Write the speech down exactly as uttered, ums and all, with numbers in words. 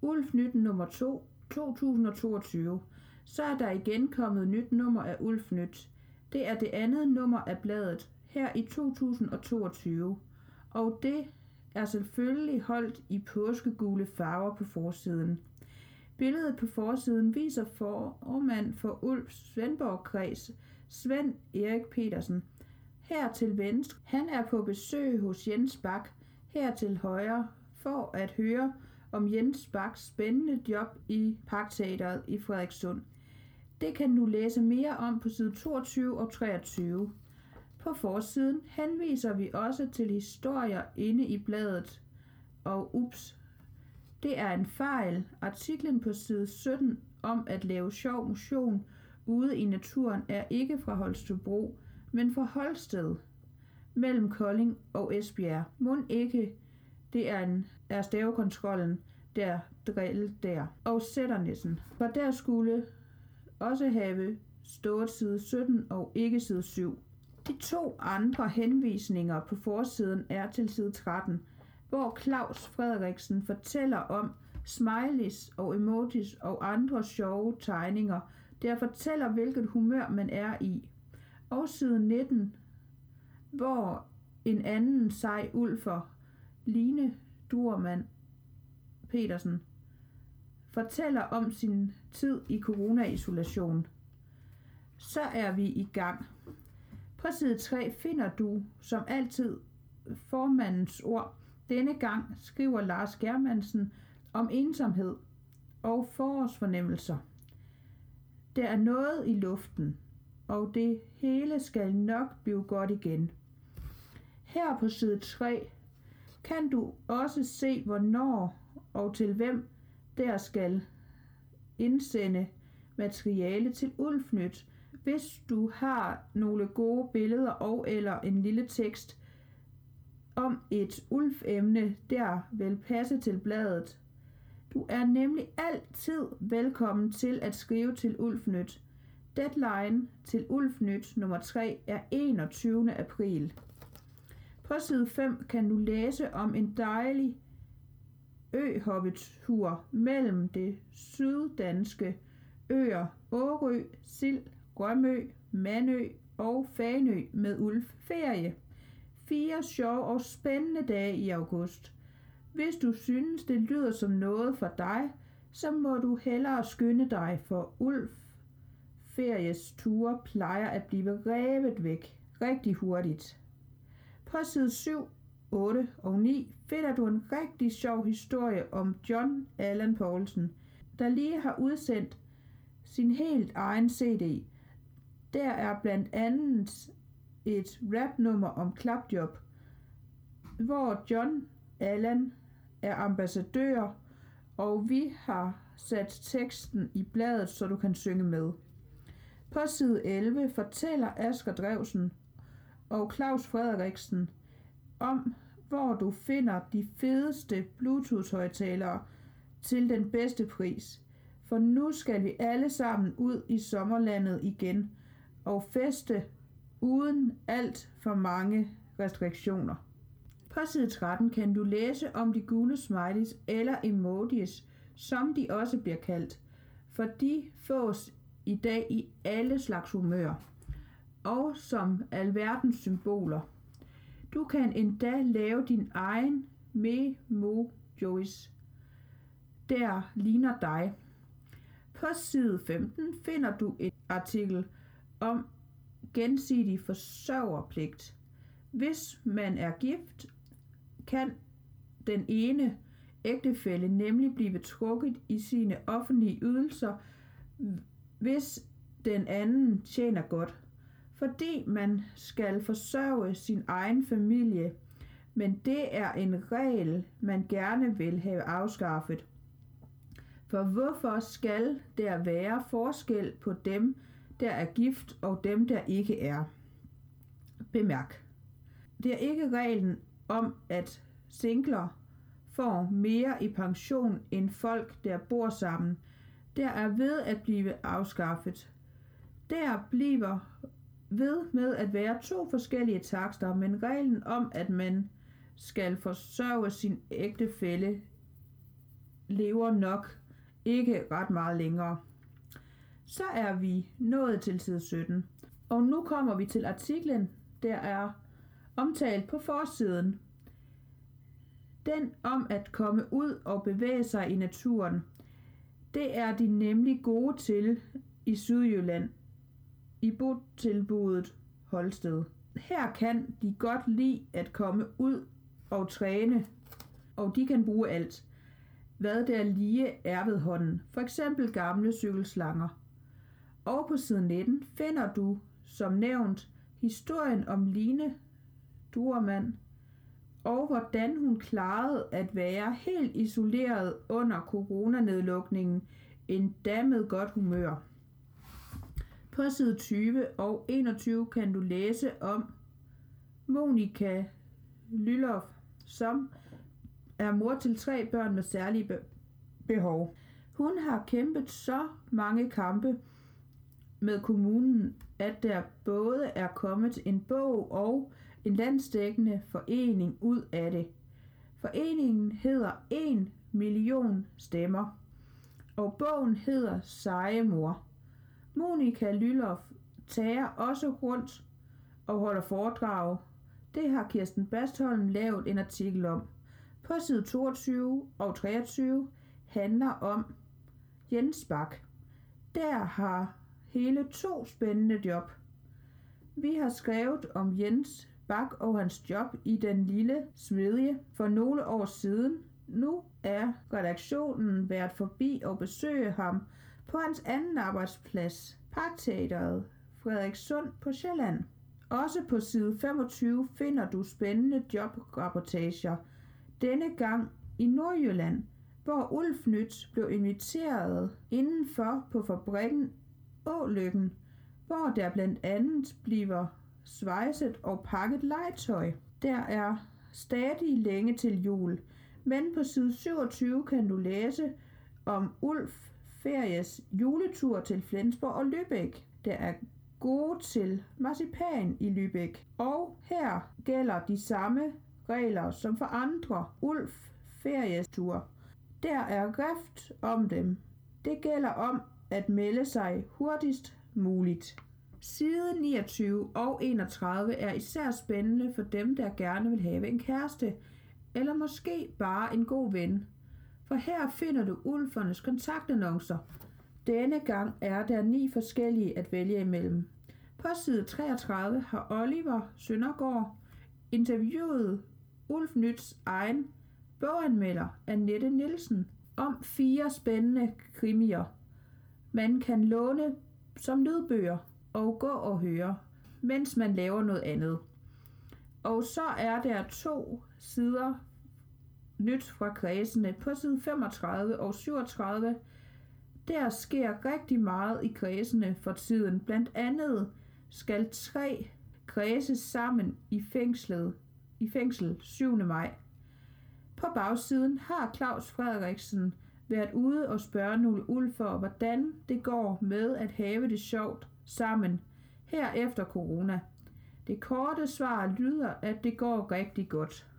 Ulf Nyt nummer to, to tusind toogtyve. Så er der igen kommet nyt nummer af Ulf Nyt. Det er det andet nummer af bladet her i to tusind toogtyve, og det er selvfølgelig holdt i påskegule farver på forsiden. Billedet på forsiden viser formand for Ulf Svendborg-kreds, Svend Erik Petersen. Her til venstre, han er på besøg hos Jens Bak, her til højre, for at høre om Jens Baks spændende job i Parkteatret i Frederikssund. Det kan du læse mere om på side toogtyve og treogtyve. På forsiden henviser vi også til historier inde i bladet. Og ups, det er en fejl. Artiklen på side sytten om at lave sjov motion ude i naturen er ikke fra Holstebro, men fra Holsted, mellem Kolding og Esbjerg. Mon ikke, det er, en, er stavekontrollen, der drill der, og Sætternissen, for der skulle også have stået side sytten og ikke side syv. De to andre henvisninger på forsiden er til side tretten, hvor Claus Frederiksen fortæller om smileys og emojis og andre sjove tegninger, der fortæller, hvilket humør man er i. Og side nitten, hvor en anden sej ulfer, Line Durman Petersen, fortæller om sin tid i corona-isolation. Så er vi i gang. På side tre finder du, som altid, formandens ord. Denne gang skriver Lars Germansen om ensomhed og forårsfornemmelser. Der er noget i luften, og det hele skal nok blive godt igen. Her på side tre kan du også se, hvornår og til hvem der skal indsende materiale til Ulf Nyt, hvis du har nogle gode billeder og eller en lille tekst om et Ulf-emne, der vil passe til bladet. Du er nemlig altid velkommen til at skrive til Ulf Nyt. Deadline til Ulf Nyt nummer tre er enogtyvende april. På side fem kan du læse om en dejlig øhoppetur mellem det syddanske øer Årø, Sild, Rømø, Mandø og Fanø med Ulf ferie. Fire sjove og spændende dage i august. Hvis du synes, det lyder som noget for dig, så må du hellere skynde dig, for Ulf feries ture plejer at blive revet væk rigtig hurtigt. På side syv, otte og ni finder du en rigtig sjov historie om John Allan Poulsen, der lige har udsendt sin helt egen C D. Der er blandt andet et rapnummer om klapjob, hvor John Allan er ambassadør, og vi har sat teksten i bladet, så du kan synge med. På side elleve fortæller Asger Drewsen og Claus Frederiksen om, hvor du finder de fedeste Bluetooth-højttalere til den bedste pris. For nu skal vi alle sammen ud i sommerlandet igen og feste uden alt for mange restriktioner. På side tretten kan du læse om de gule smileys eller emojis, som de også bliver kaldt, for de fås i dag i alle slags humør og som alverdens symboler. Du kan endda lave din egen memojis, der ligner dig. På side femten finder du et artikel om gensidig forsørgerpligt. Hvis man er gift, kan den ene ægtefælle nemlig blive trukket i sine offentlige ydelser, hvis den anden tjener godt, fordi man skal forsørge sin egen familie, men det er en regel, man gerne vil have afskaffet. For hvorfor skal der være forskel på dem, der er gift, og dem, der ikke er? Bemærk. Det er ikke reglen om, at singler får mere i pension end folk, der bor sammen. Der er ved at blive afskaffet. Der bliver ved med at være to forskellige takster, men reglen om, at man skal forsørge sin ægtefælle lever nok ikke ret meget længere. Så er vi nået til side sytten, og nu kommer vi til artiklen, der er omtalt på forsiden. Den om at komme ud og bevæge sig i naturen. Det er de nemlig gode til i Sydjylland, i botilbuddet Holsted. Her kan de godt lide at komme ud og træne, og de kan bruge alt, hvad der lige er ved hånden, for eksempel gamle cykelslanger. Og på side nitten finder du, som nævnt, historien om Line Duermann, og hvordan hun klarede at være helt isoleret under coronanedlukningen, endda med godt humør. På side tyve og enogtyve kan du læse om Monika Lylloff, som er mor til tre børn med særlige be- behov. Hun har kæmpet så mange kampe med kommunen, at der både er kommet en bog og en landsdækkende forening ud af det. Foreningen hedder En million stemmer, og bogen hedder Seje mor. Monika Lylloff tager også rundt og holder foredrag. Det har Kirsten Bastholm lavet en artikel om. På side toogtyve og treogtyve handler om Jens Bak. Der har hele to spændende job. Vi har skrevet om Jens Bak og hans job i Den Lille Smedje for nogle år siden. Nu er redaktionen været forbi og besøge ham på hans anden arbejdsplads, Parkteatret Frederikssund på Sjælland. Også på side femogtyve finder du spændende jobrapportager, denne gang i Nordjylland, hvor Ulf Nyt blev inviteret indenfor på fabrikken Ålykken, hvor der blandt andet bliver svejset og pakket legetøj. Der er stadig længe til jul, men på side syvogtyve kan du læse om Ulf Feries juletur til Flensborg og Lübeck. Der er gode til marcipan i Lübeck, og her gælder de samme regler som for andre Ulf Feries tur. Der er skrift om dem. Det gælder om at melde sig hurtigst muligt. Side niogtyve og enogtredive er især spændende for dem, der gerne vil have en kæreste, eller måske bare en god ven. For her finder du ulfernes kontaktannoncer. Denne gang er der ni forskellige at vælge imellem. På side treogtredive har Oliver Søndergaard interviewet Ulf Nyts egen boganmelder Annette Nielsen om fire spændende krimier, man kan låne som lydbøger og gå og høre, mens man laver noget andet. Og så er der to sider nyt fra kredsene på side femogtredive og syvogtredive. Der sker rigtig meget i kredsene for tiden. Blandt andet skal tre kredse sammen i fængslet i fængsel syvende maj. På bagsiden har Claus Frederiksen været ude og spørge nogle ulfer, hvordan det går med at have det sjovt sammen her efter corona. Det korte svar lyder, at det går rigtig godt.